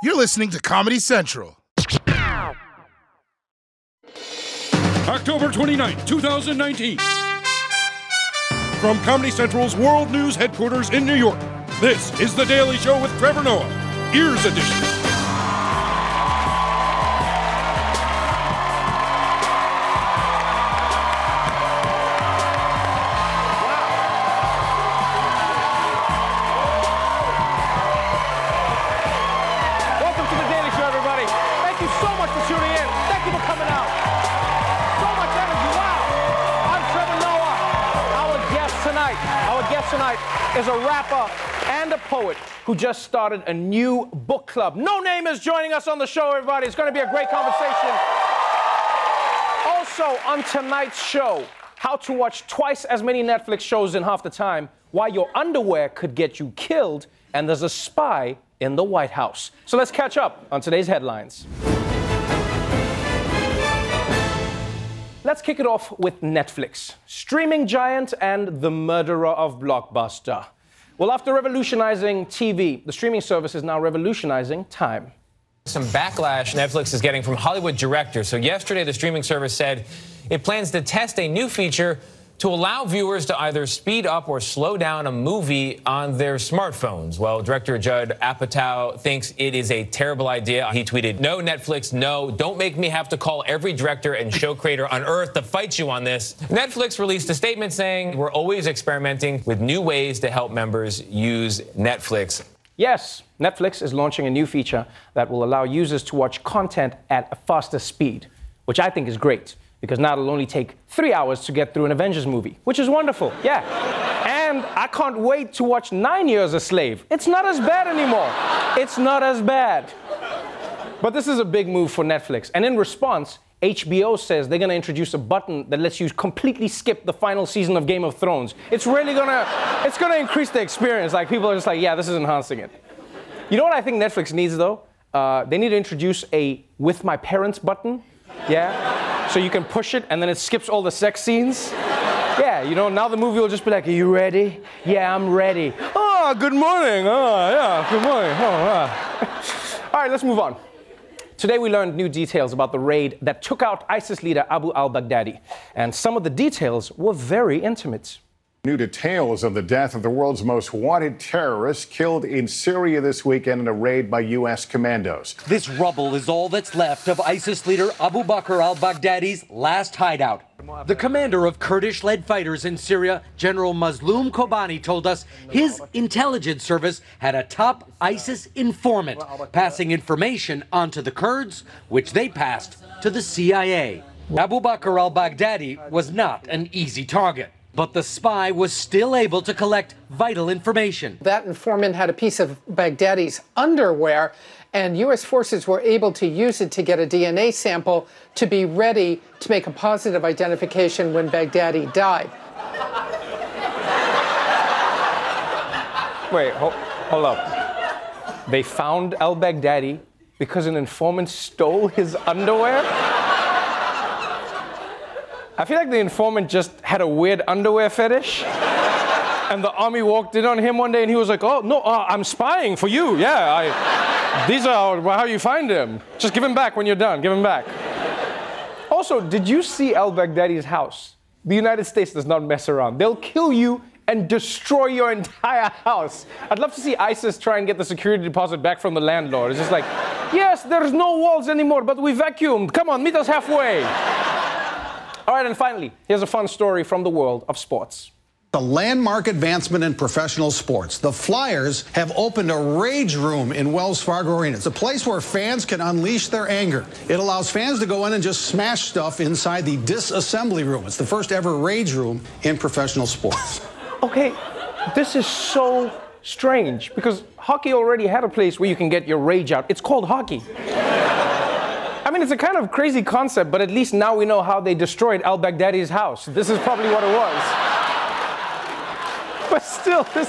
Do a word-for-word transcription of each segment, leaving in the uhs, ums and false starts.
You're listening to Comedy Central. October twenty-ninth, twenty nineteen. From Comedy Central's World News headquarters in New York, this is The Daily Show with Trevor Noah, Ears Edition. Welcome to The Daily Show, everybody. Thank you so much for tuning in. Thank you for coming out. So much energy. Wow. I'm Trevor Noah. Our guest tonight, our guest tonight is a rapper and a poet who just started a new book club. No Name is joining us on the show, everybody. It's going to be a great conversation. Also, on tonight's show, how to watch twice as many Netflix shows in half the time, why your underwear could get you killed, and there's a spy in the White House. So let's catch up on today's headlines. Let's kick it off with Netflix, streaming giant and the murderer of Blockbuster. Well, after revolutionizing T V, the streaming service is now revolutionizing time. Some backlash Netflix is getting from Hollywood directors. So yesterday, the streaming service said it plans to test a new feature to allow viewers to either speed up or slow down a movie on their smartphones. Well, director Judd Apatow thinks it is a terrible idea. He tweeted, "No, Netflix, no. Don't make me have to call every director and show creator on earth to fight you on this." Netflix released a statement saying, "We're always experimenting with new ways to help members use Netflix." Yes, Netflix is launching a new feature that will allow users to watch content at a faster speed, which I think is great, because now it'll only take three hours to get through an Avengers movie, which is wonderful, yeah. And I can't wait to watch Nine Years a Slave. It's not as bad anymore. It's not as bad. But this is a big move for Netflix. And in response, H B O says they're gonna introduce a button that lets you completely skip the final season of Game of Thrones. It's really gonna, it's gonna increase the experience. Like, people are just like, yeah, this is enhancing it. You know what I think Netflix needs, though? Uh, they need to introduce a With My Parents button, yeah? So you can push it and then it skips all the sex scenes. Yeah, you know, now the movie will just be like, "Are you ready?" "Yeah, I'm ready." "Oh, good morning." "Oh, yeah, good morning." Oh, uh. All right, let's move on. Today we learned new details about the raid that took out ISIS leader Abu al-Baghdadi. And some of the details were very intimate. New details of the death of the world's most wanted terrorist killed in Syria this weekend in a raid by U S commandos. This rubble is all that's left of ISIS leader Abu Bakr al-Baghdadi's last hideout. The commander of Kurdish-led fighters in Syria, General Mazloum Kobani, told us his intelligence service had a top ISIS informant passing information onto the Kurds, which they passed to the C I A. Abu Bakr al-Baghdadi was not an easy target, but the spy was still able to collect vital information. That informant had a piece of Baghdadi's underwear, and U S forces were able to use it to get a D N A sample to be ready to make a positive identification when Baghdadi died. Wait, hold, hold up. They found al-Baghdadi because an informant stole his underwear? I feel like the informant just had a weird underwear fetish. And the army walked in on him one day and he was like, "Oh, no, uh, I'm spying for you. Yeah, I, these are how you find him. Just give him back when you're done. Give him back." Also, did you see al-Baghdadi's house? The United States does not mess around. They'll kill you and destroy your entire house. I'd love to see ISIS try and get the security deposit back from the landlord. It's just like, "Yes, there's no walls anymore, but we vacuumed. Come on, meet us halfway." All right, and finally, here's a fun story from the world of sports. A landmark advancement in professional sports. The Flyers have opened a rage room in Wells Fargo Arena. It's a place where fans can unleash their anger. It allows fans to go in and just smash stuff inside the disassembly room. It's the first ever rage room in professional sports. Okay, this is so strange because hockey already had a place where you can get your rage out. It's called hockey. I mean, it's a kind of crazy concept, but at least now we know how they destroyed al-Baghdadi's house. This is probably what it was. But still, this,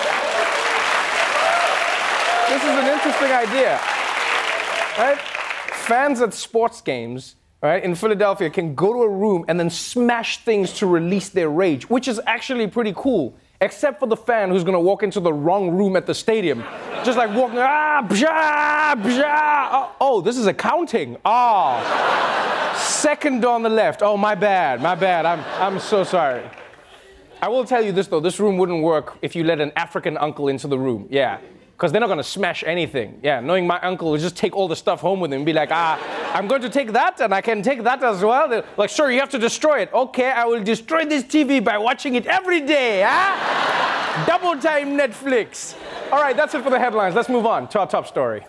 this is an interesting idea, right? Fans at sports games, right, in Philadelphia can go to a room and then smash things to release their rage, which is actually pretty cool. except for the fan who's gonna walk into the wrong room at the stadium. Just like walking, ah, bja, bja. Oh, oh, this is accounting. Oh, second on the left. Oh, my bad, my bad. I'm, I'm so sorry. I will tell you this though, this room wouldn't work if you let an African uncle into the room. Yeah, because they're not gonna smash anything. Yeah, knowing my uncle would just take all the stuff home with him and be like, ah, I'm going to take that and I can take that as well. They're like, sure, you have to destroy it. Okay, I will destroy this T V by watching it every day, huh? Double time Netflix. All right, that's it for the headlines. Let's move on to our top story.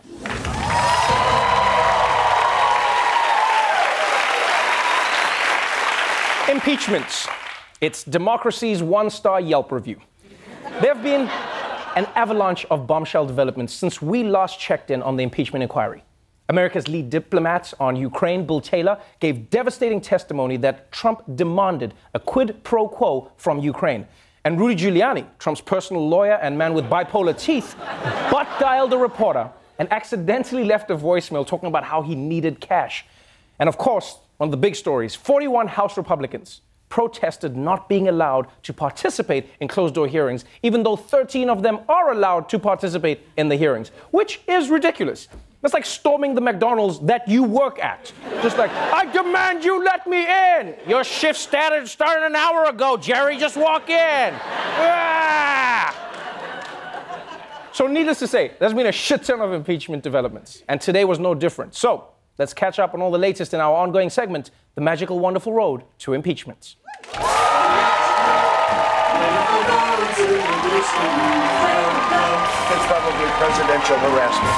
Impeachments. It's democracy's one-star Yelp review. There have been an avalanche of bombshell developments since we last checked in on the impeachment inquiry. America's lead diplomat on Ukraine, Bill Taylor, gave devastating testimony that Trump demanded a quid pro quo from Ukraine. And Rudy Giuliani, Trump's personal lawyer and man with bipolar teeth, butt-dialed a reporter and accidentally left a voicemail talking about how he needed cash. And of course, one of the big stories, forty-one House Republicans protested not being allowed to participate in closed-door hearings, even though thirteen of them are allowed to participate in the hearings, which is ridiculous. That's like storming the McDonald's that you work at. Just like, I demand you let me in. Your shift started, started an hour ago, Jerry, just walk in. Ah! So needless to say, there's been a shit ton of impeachment developments, and today was no different. So let's catch up on all the latest in our ongoing segment, The Magical Wonderful Road to Impeachment. It's probably presidential harassment.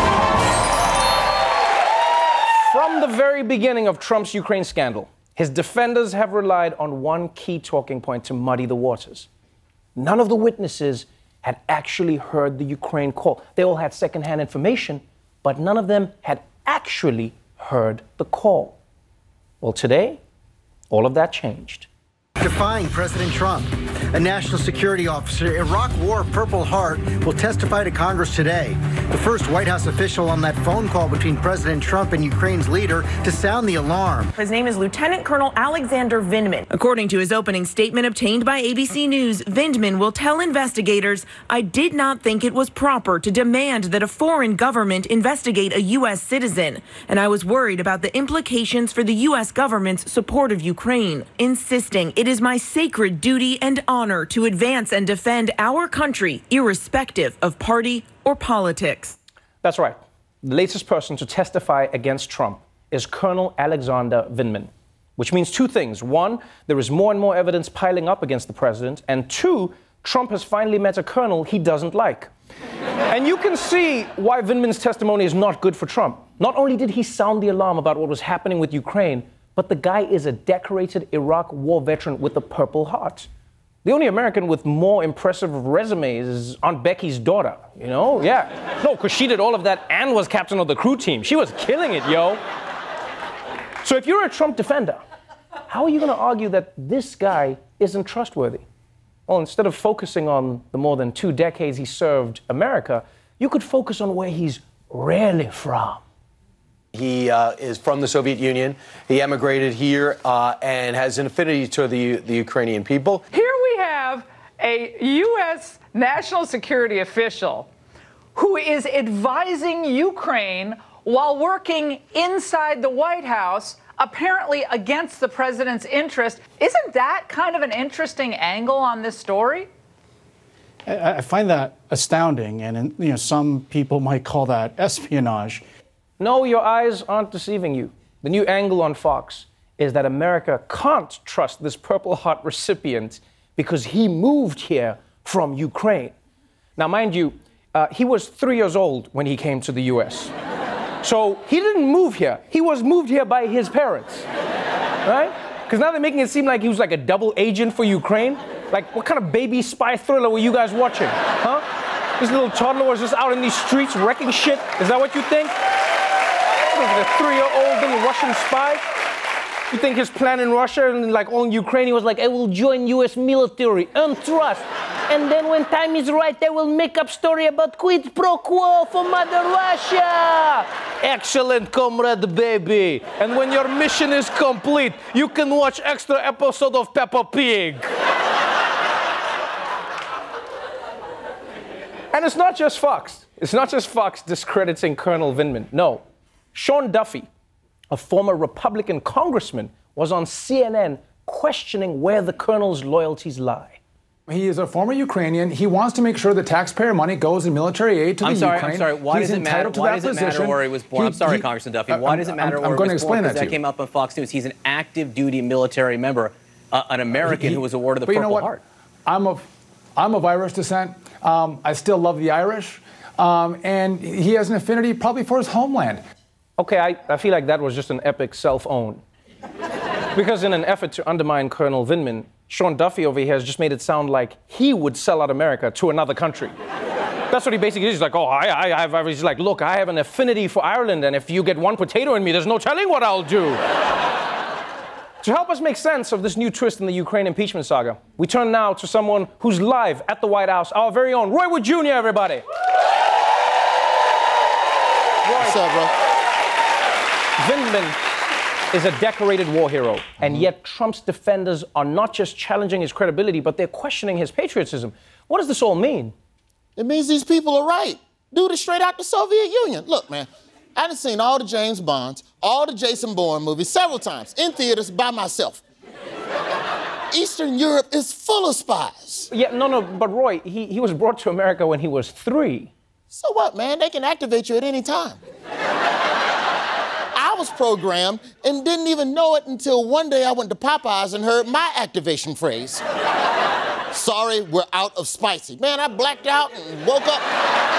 From the very beginning of Trump's Ukraine scandal, his defenders have relied on one key talking point to muddy the waters. None of the witnesses had actually heard the Ukraine call. They all had secondhand information, but none of them had actually heard the call. Well, today, all of that changed. Defying President Trump, a national security officer, Iraq War Purple Heart, will testify to Congress today. The first White House official on that phone call between President Trump and Ukraine's leader to sound the alarm. His name is Lieutenant Colonel Alexander Vindman. According to his opening statement obtained by A B C News, Vindman will tell investigators, I did not think it was proper to demand that a foreign government investigate a U S citizen, and I was worried about the implications for the U S government's support of Ukraine, insisting it is my sacred duty and honor to advance and defend our country, irrespective of party or politics. That's right. The latest person to testify against Trump is Colonel Alexander Vindman, which means two things. One, there is more and more evidence piling up against the president. And two, Trump has finally met a colonel he doesn't like. And you can see why Vindman's testimony is not good for Trump. Not only did he sound the alarm about what was happening with Ukraine, but the guy is a decorated Iraq war veteran with a Purple Heart. The only American with more impressive resumes is Aunt Becky's daughter, you know? Yeah. No, because she did all of that and was captain of the crew team. She was killing it, yo. So if you're a Trump defender, how are you going to argue that this guy isn't trustworthy? Well, instead of focusing on the more than two decades he served America, you could focus on where he's really from. He uh, is from the Soviet Union. He emigrated here uh, and has an affinity to the, the Ukrainian people. Here we have a U S national security official who is advising Ukraine while working inside the White House, apparently against the president's interest. Isn't that kind of an interesting angle on this story? I find that astounding, and you know, some people might call that espionage. No, your eyes aren't deceiving you. The new angle on Fox is that America can't trust this Purple Heart recipient because he moved here from Ukraine. Now, mind you, uh, he was three years old when he came to the U S. So he didn't move here. He was moved here by his parents, right? Because now they're making it seem like he was like a double agent for Ukraine. Like, what kind of baby spy thriller were you guys watching, huh? This little toddler was just out in these streets wrecking shit. Is that what you think? A three-year-old little Russian spy? You think his plan in Russia and like all in Ukraine, he was like, I will join U S military, earn trust. And then when time is right, I will make up story about quid pro quo for Mother Russia. Excellent, comrade baby. And when your mission is complete, you can watch extra episode of Peppa Pig. And it's not just Fox. It's not just Fox discrediting Colonel Vindman. No. Sean Duffy, a former Republican congressman, was on C N N questioning where the colonel's loyalties lie. He is a former Ukrainian. He wants to make sure that taxpayer money goes in military aid to I'm the sorry, Ukraine. I'm sorry. Why He's does it matter? entitled to Why that does it position. matter where he was born? He- I'm sorry, he- Congressman Duffy. uh, Why does it I'm- matter I'm where going he to was explain born? that Because to that you. came up on Fox News. He's an active duty military member, uh, an American He- who was awarded the but you know Purple what? Heart. I'm of, I'm of Irish descent. Um, I still love the Irish. Um, and he has an affinity probably for his homeland. Okay, I, I feel like that was just an epic self-own. Because in an effort to undermine Colonel Vindman, Sean Duffy over here has just made it sound like he would sell out America to another country. That's what he basically is. He's like, oh, I, I, I have, he's like, look, I have an affinity for Ireland, and if you get one potato in me, there's no telling what I'll do. To help us make sense of this new twist in the Ukraine impeachment saga, we turn now to someone who's live at the White House, our very own Roy Wood Junior, everybody. Roy. What's up, bro? Vindman is a decorated war hero, and yet Trump's defenders are not just challenging his credibility, but they're questioning his patriotism. What does this all mean? It means these people are right. Dude is straight out the Soviet Union. Look, man, I done seen all the James Bonds, all the Jason Bourne movies several times in theaters by myself. Eastern Europe is full of spies. Yeah, no, no, but Roy, he, he was brought to America when he was three. So what, man? They can activate you at any time. I was programmed and didn't even know it until one day I went to Popeyes and heard my activation phrase. Sorry, we're out of spicy. Man, I blacked out and woke up.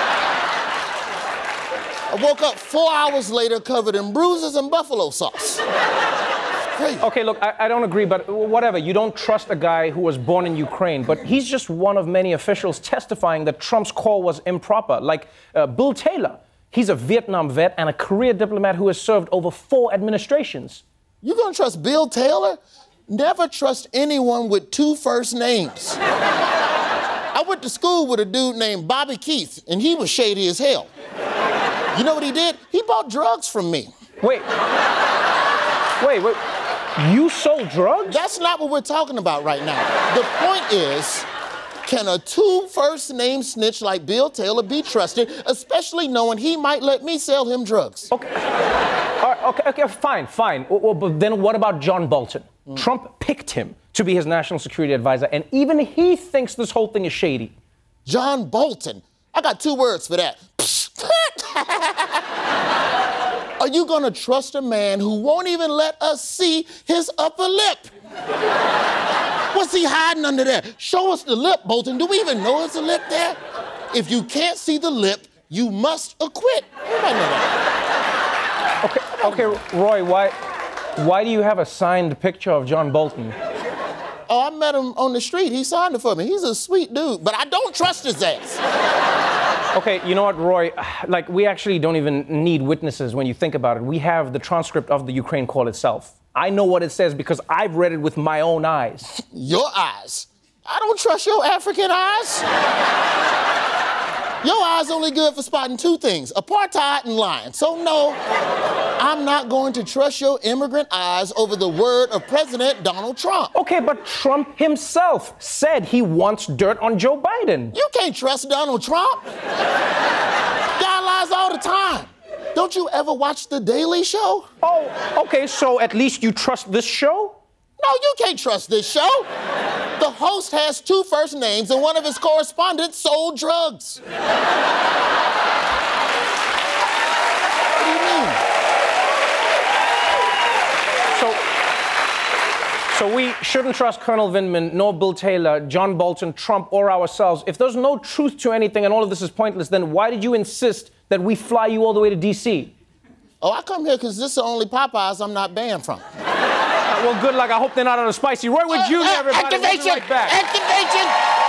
I woke up four hours later covered in bruises and buffalo sauce. Crazy. Okay, look, I, I don't agree, but whatever. You don't trust a guy who was born in Ukraine, but he's just one of many officials testifying that Trump's call was improper, like uh, Bill Taylor. He's a Vietnam vet and a career diplomat who has served over four administrations. You gonna trust Bill Taylor? Never trust anyone with two first names. I went to school with a dude named Bobby Keith, and he was shady as hell. You know what he did? He bought drugs from me. Wait. Wait, wait. You sold drugs? That's not what we're talking about right now. The point is, can a two first name snitch like Bill Taylor be trusted, especially knowing he might let me sell him drugs? Okay. All right, okay, okay, fine, fine. Well, well, but then what about John Bolton? Mm. Trump picked him to be his national security advisor, and even he thinks this whole thing is shady. John Bolton? I got two words for that. Are you gonna trust a man who won't even let us see his upper lip? What's he hiding under there? Show us the lip, Bolton. Do we even know it's a lip there? If you can't see the lip, you must acquit. Everybody know that. Okay, okay, Roy, why, why do you have a signed picture of John Bolton? Oh, I met him on the street. He signed it for me. He's a sweet dude, but I don't trust his ass. Okay, you know what, Roy? Like, we actually don't even need witnesses when you think about it. We have the transcript of the Ukraine call itself. I know what it says because I've read it with my own eyes. Your eyes? I don't trust your African eyes. Your eyes only good for spotting two things, apartheid and lying. So no, I'm not going to trust your immigrant eyes over the word of President Donald Trump. Okay, but Trump himself said he wants dirt on Joe Biden. You can't trust Donald Trump. Guy lies all the time. Don't you ever watch The Daily Show? Oh, okay, so at least you trust this show? No, you can't trust this show. The host has two first names and one of his correspondents sold drugs. What do you mean? So, so we shouldn't trust Colonel Vindman, nor Bill Taylor, John Bolton, Trump, or ourselves. If there's no truth to anything and all of this is pointless, then why did you insist that we fly you all the way to D C? Oh, I come here because this is the only Popeyes I'm not banned from. Uh, well, good luck. I hope they're not on a spicy. Roy Wood Junior, uh, everybody. Activation! We'll be right back. Activation!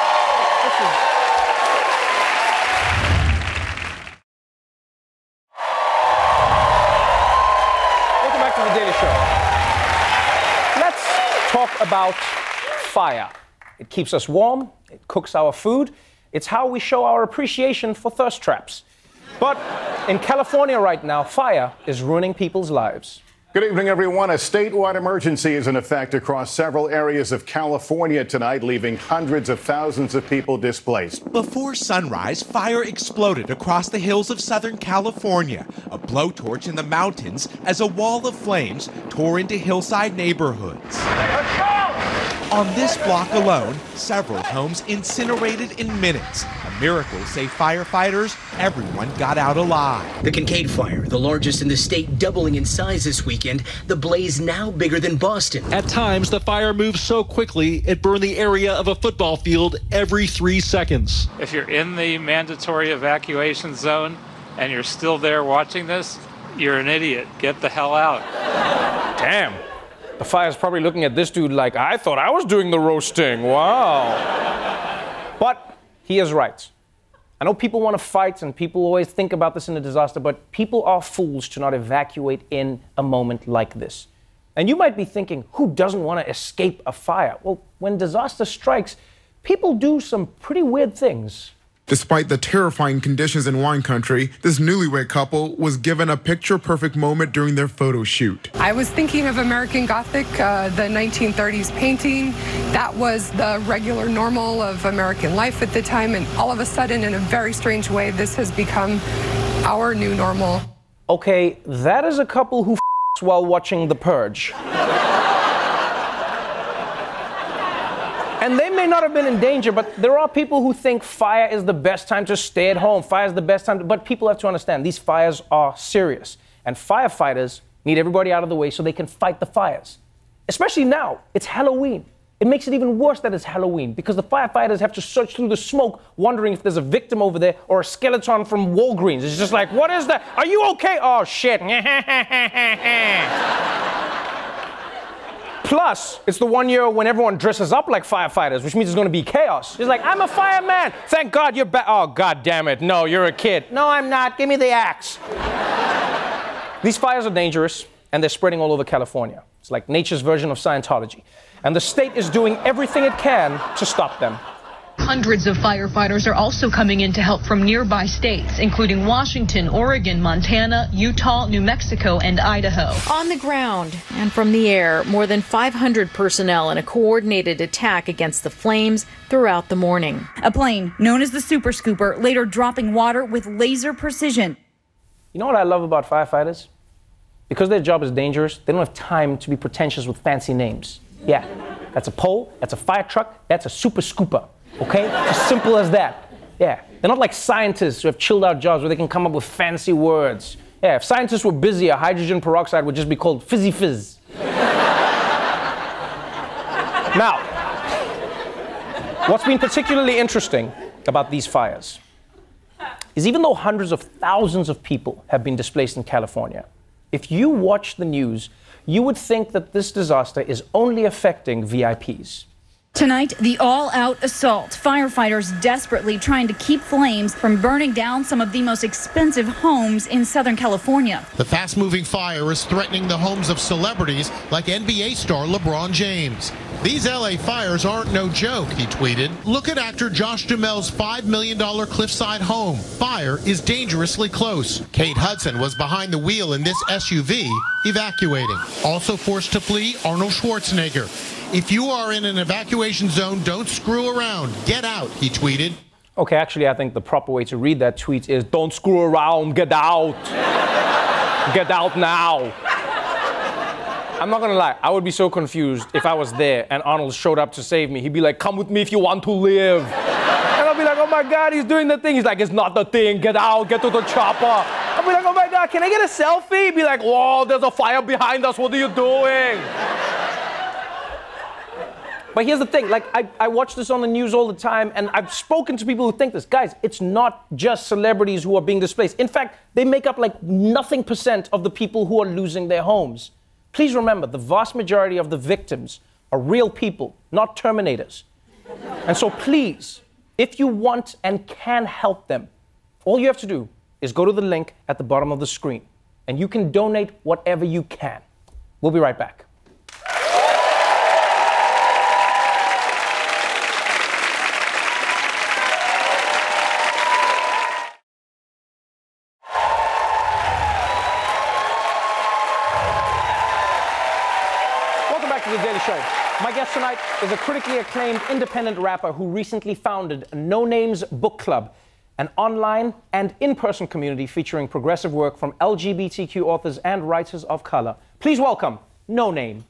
Welcome back to The Daily Show. Let's talk about fire. It keeps us warm. It cooks our food. It's how we show our appreciation for thirst traps. But in California right now, fire is ruining people's lives. Good evening, everyone. A statewide emergency is in effect across several areas of California tonight, leaving hundreds of thousands of people displaced. Before sunrise, fire exploded across the hills of Southern California, a blowtorch in the mountains as a wall of flames tore into hillside neighborhoods. On this block alone, several homes incinerated in minutes. A miracle, say firefighters. Everyone got out alive. The Kincaid fire, the largest in the state, doubling in size this weekend. The blaze now bigger than Boston. At times, the fire moves so quickly, it burned the area of a football field every three seconds. If you're in the mandatory evacuation zone and you're still there watching this, you're an idiot. Get the hell out. Damn. The fire's probably looking at this dude like, I thought I was doing the roasting. Wow. But he is right. I know people want to fight and people always think about this in a disaster, but people are fools to not evacuate in a moment like this. And you might be thinking, who doesn't want to escape a fire? Well, when disaster strikes, people do some pretty weird things. Despite the terrifying conditions in wine country, this newlywed couple was given a picture-perfect moment during their photo shoot. I was thinking of American Gothic, uh, the nineteen thirties painting. That was the regular normal of American life at the time, and all of a sudden, in a very strange way, this has become our new normal. Okay, that is a couple who f***s while watching The Purge. And they may not have been in danger, but there are people who think fire is the best time to stay at home. Fire is the best time to, but people have to understand these fires are serious. And firefighters need everybody out of the way so they can fight the fires. Especially now, it's Halloween. It makes it even worse that it's Halloween because the firefighters have to search through the smoke wondering if there's a victim over there or a skeleton from Walgreens. It's just like, what is that? Are you okay? Oh, shit. Plus, it's the one year when everyone dresses up like firefighters, which means it's going to be chaos. It's like, I'm a fireman. Thank God you're back. Oh, God damn it. No, you're a kid. No, I'm not. Give me the axe. These fires are dangerous, and they're spreading all over California. It's like nature's version of Scientology. And the state is doing everything it can to stop them. Hundreds of firefighters are also coming in to help from nearby states, including Washington, Oregon, Montana, Utah, New Mexico, and Idaho. On the ground and from the air, more than five hundred personnel in a coordinated attack against the flames throughout the morning. A plane known as the Super Scooper later dropping water with laser precision. You know what I love about firefighters? Because their job is dangerous, they don't have time to be pretentious with fancy names. Yeah, that's a pole, that's a fire truck, that's a Super Scooper. Okay? As simple as that. Yeah. They're not like scientists who have chilled out jobs where they can come up with fancy words. Yeah, if scientists were busy, a hydrogen peroxide would just be called fizzy fizz. Now, what's been particularly interesting about these fires is even though hundreds of thousands of people have been displaced in California, if you watch the news, you would think that this disaster is only affecting V I Ps. Tonight, the all-out assault. Firefighters desperately trying to keep flames from burning down some of the most expensive homes in Southern California. The fast-moving fire is threatening the homes of celebrities like N B A star LeBron James. These L A fires aren't no joke, he tweeted. Look at actor Josh Duhamel's five million dollars cliffside home. Fire is dangerously close. Kate Hudson was behind the wheel in this S U V, evacuating. Also forced to flee, Arnold Schwarzenegger. If you are in an evacuation zone, don't screw around. Get out, he tweeted. Okay, actually, I think the proper way to read that tweet is don't screw around, get out. Get out now. I'm not gonna lie, I would be so confused if I was there and Arnold showed up to save me. He'd be like, come with me if you want to live. And I'll be like, oh my God, he's doing the thing. He's like, it's not the thing, get out, get to the chopper. I'll be like, oh my God, can I get a selfie? He'd be like, whoa, there's a fire behind us, what are you doing? But here's the thing, like, I, I watch this on the news all the time, and I've spoken to people who think this. Guys, it's not just celebrities who are being displaced. In fact, they make up like nothing percent of the people who are losing their homes. Please remember, the vast majority of the victims are real people, not Terminators. And so please, if you want and can help them, all you have to do is go to the link at the bottom of the screen, and you can donate whatever you can. We'll be right back. the Daily Show. My guest tonight is a critically acclaimed independent rapper who recently founded No Names Book Club, an online and in-person community featuring progressive work from L G B T Q authors and writers of color. Please welcome No Name.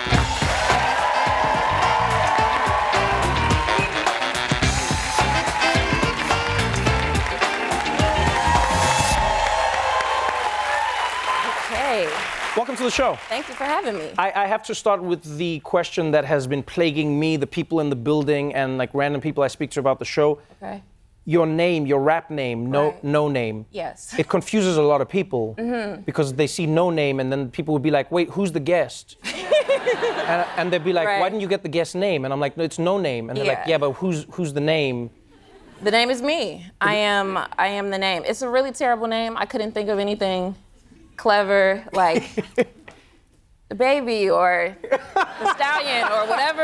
Welcome to the show. Thank you for having me. I, I have to start with the question that has been plaguing me, the people in the building, and like random people I speak to about the show. Okay. Your name, your rap name, no Right. no name. Yes. It confuses a lot of people Mhm. because they see No Name and then people would be like, wait, who's the guest? and, and they'd be like, Right. why didn't you get the guest name? And I'm like, no, it's No Name. And they're like, Yeah. yeah, but who's who's the name? The name is me. I am I am the name. It's a really terrible name. I couldn't think of anything clever like the baby or the stallion or whatever.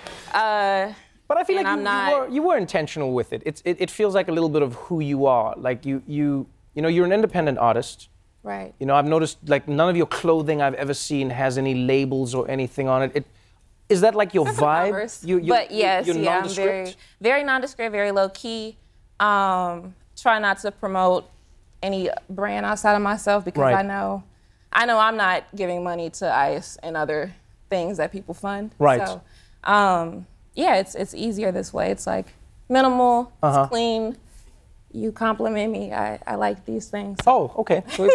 Uh, But I feel and like I'm you, not. you, were, you were intentional with it. It's, it. It feels like a little bit of who you are. Like you, you, you know, you're an independent artist. Right. You know, I've noticed like none of your clothing I've ever seen has any labels or anything on it. It is that like your vibe? Covers. You, you, but yes, you're yeah, I'm nondescript? very, very nondescript, very low key. Um, try not to promote any brand outside of myself because Right. I know, I know I'm not giving money to ICE and other things that people fund. Right. So, um, yeah, it's it's easier this way. It's like minimal, Uh-huh. it's clean. You compliment me. I, I like these things. Oh, okay. So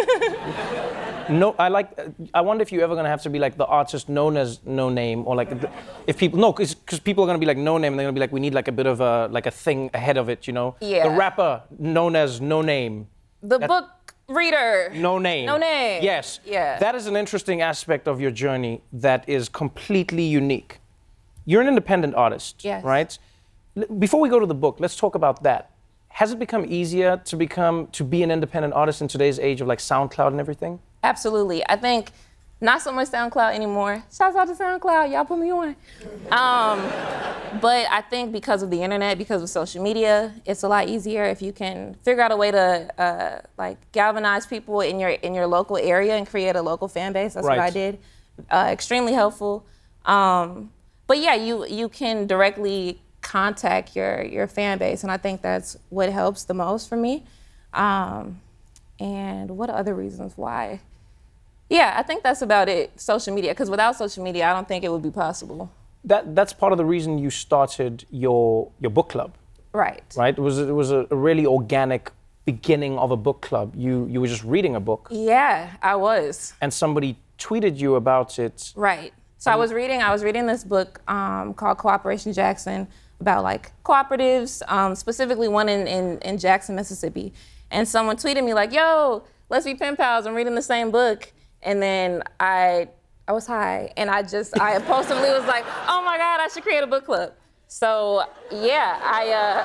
it- no, I like. I wonder if you're ever gonna have to be like the artist known as No Name, or like the- if people no, because people are gonna be like No Name, and they're gonna be like, we need like a bit of a like a thing ahead of it, you know? Yeah. The rapper known as No Name. The That- book reader. No Name. No name. Yes. Yeah. That is an interesting aspect of your journey that is completely unique. You're an independent artist, Yes. right? L- Before we go to the book, let's talk about that. Has it become easier to become to be an independent artist in today's age of like SoundCloud and everything? Absolutely. I think not so much SoundCloud anymore. Shouts out to SoundCloud. Y'all put me on. Um, but I think because of the internet, because of social media, it's a lot easier if you can figure out a way to uh, like galvanize people in your in your local area and create a local fan base. That's what Right. I did. Uh, extremely helpful. Um, but yeah, you you can directly contact your your fan base, and I think that's what helps the most for me. Um, and what other reasons why? Yeah, I think that's about it. Social media, because without social media, I don't think it would be possible. That that's part of the reason you started your your book club, Right. right? It was it was a, a really organic beginning of a book club. You you were just reading a book, Yeah, I was. and somebody tweeted you about it. Right. So I was reading. I was reading this book um, called Cooperation Jackson about like cooperatives, um, specifically one in, in in Jackson, Mississippi. And someone tweeted me like, "Yo, let's be pen pals. I'm reading the same book." And then I I was high, and I just I impulsively was like, "Oh my God, I should create a book club." So yeah, I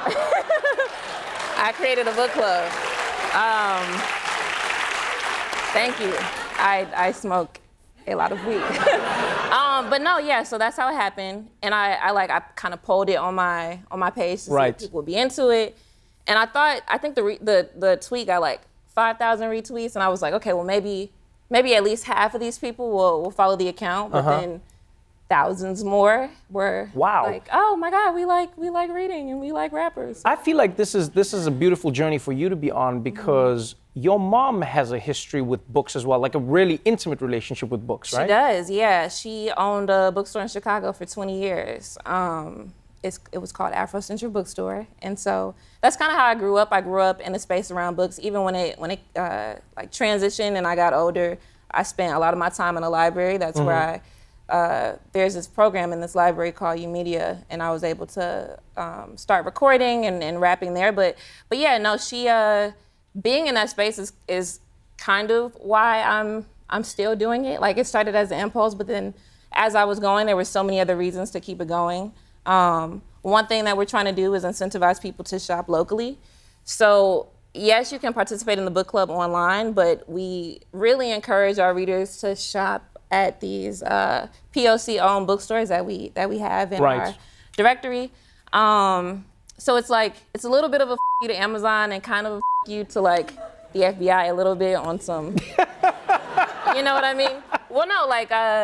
uh, I created a book club. Um, thank you. I I smoke a lot of weed. um, but no, yeah. So that's how it happened, and I I like I kind of polled it on my on my page to see Right. if people would be into it, and I thought I think the re- the the tweet got like five thousand retweets, and I was like, okay, well maybe. Maybe at least half of these people will, will follow the account, but Uh-huh. then thousands more were Wow. like, oh my God, we like we like reading and we like rappers. I feel like this is this is a beautiful journey for you to be on because your mom has a history with books as well, like a really intimate relationship with books, She right? does, yeah. She owned a bookstore in Chicago for twenty years. Um, it's, it was called Afrocentric Bookstore, and so that's kind of how I grew up. I grew up in a space around books. Even when it when it uh, like transitioned and I got older, I spent a lot of my time in the library. That's where I uh, there's this program in this library called UMedia, and I was able to um, start recording and, and rapping there. But but yeah, no, she uh, being in that space is is kind of why I'm I'm still doing it. Like it started as an impulse, but then as I was going, there were so many other reasons to keep it going. Um, one thing that we're trying to do is incentivize people to shop locally. So yes, you can participate in the book club online, but we really encourage our readers to shop at these uh, P O C-owned bookstores that we that we have in Right. our directory. Um, so it's like it's a little bit of a f- you to Amazon and kind of a f- you to like the F B I a little bit on some. You know what I mean? Well, no, like uh,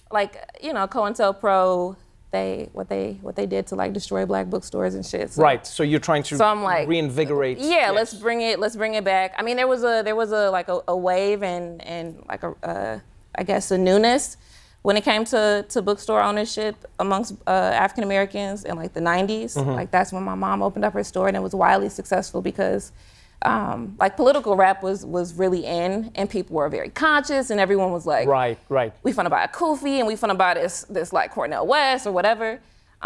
like, you know, COINTELPRO, they what they what they did to like destroy black bookstores and shit. So. Right. So you're trying to So I'm like, reinvigorate. Yeah, yes. let's bring it. Let's bring it back. I mean, there was a there was a like a, a wave and and like a uh, I guess a newness when it came to to bookstore ownership amongst uh, African Americans in like the nineties. Mhm. Like that's when my mom opened up her store and it was wildly successful because. Um, like political rap was was really in, and people were very conscious, and everyone was like, right, right. We finna buy a Kofi, and we finna buy this this like Cornel West or whatever.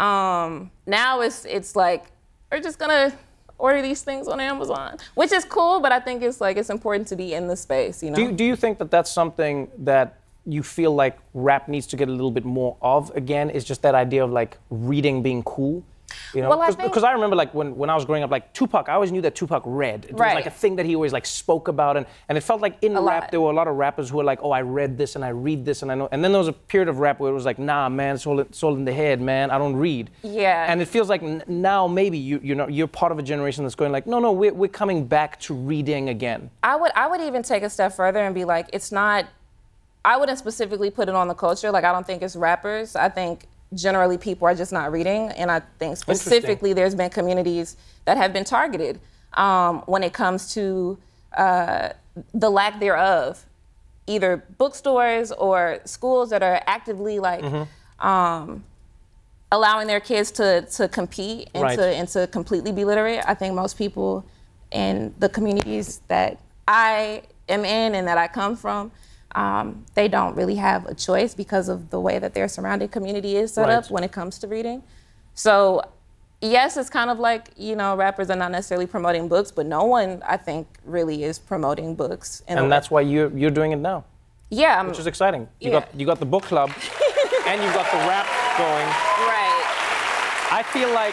Um, now it's it's like we're just gonna order these things on Amazon, which is cool, but I think it's like it's important to be in the space, you know. Do you, do you think that that's something that you feel like rap needs to get a little bit more of again? Is just that idea of like reading being cool? You know, Well, I because think- I remember like when, when I was growing up, like Tupac, I always knew that Tupac read. It was Right. like a thing that he always like spoke about, and, and it felt like in A rap lot. there were a lot of rappers who were like, oh, I read this and I read this and I know. And then there was a period of rap where it was like, nah, man, it's all, it's all in the head, man. I don't read. Yeah. And it feels like n- now maybe you you know you're part of a generation that's going like, no, no, we're we're coming back to reading again. I would I would even take a step further and be like, it's not. I wouldn't specifically put it on the culture. Like I don't think it's rappers. I think generally people are just not reading, and I think specifically there's been communities that have been targeted um, when it comes to uh, the lack thereof, either bookstores or schools that are actively like um, allowing their kids to to compete and Right. to and to completely be literate. I think most people in the communities that I am in and that I come from, um, they don't really have a choice because of the way that their surrounding community is set Right. up when it comes to reading. So yes, it's kind of like, you know, rappers are not necessarily promoting books, but no one, I think, really is promoting books. in a And way. that's why you're you're doing it now. Yeah, I'm- which is exciting. You yeah. got you got the book club, and you got the rap going. Right. I feel like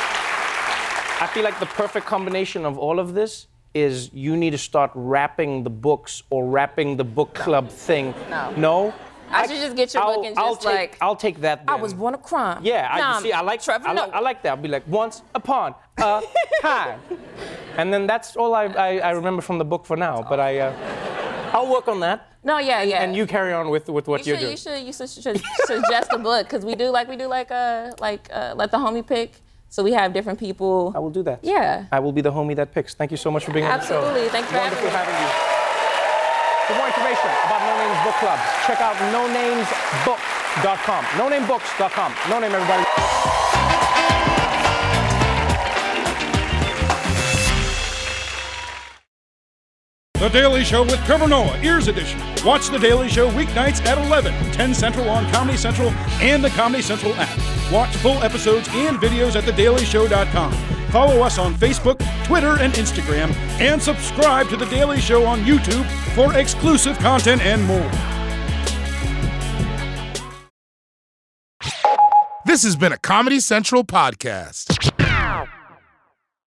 I feel like the perfect combination of all of this is you need to start rapping the books or rapping the book club thing. No. No. I should just get your I'll, book and I'll just take, like, I'll take that. I then. was born a crime. Yeah, I, Nah, you see, I like, Trevor I, li- Noah. I like that. I'll be like, once upon a time, and then that's all I, I, I remember from the book for now. But I, uh, I'll work on that. No, yeah, yeah. And you carry on with with what you you're should, doing. You should, you should, should suggest a book because we do like we do like uh like uh, let the homie pick. So we have different people. I will do that. Yeah. I will be the homie that picks. Thank you so much for being on the show. Absolutely. Thanks for Wonderful having me. having you. For more information about No Names Book Club, check out no names book dot com. no name books dot com. No Name, everybody. The Daily Show with Trevor Noah, Ears Edition. Watch The Daily Show weeknights at eleven, ten Central on Comedy Central and the Comedy Central app. Watch full episodes and videos at the daily show dot com. Follow us on Facebook, Twitter, and Instagram, and subscribe to The Daily Show on YouTube for exclusive content and more. This has been a Comedy Central podcast.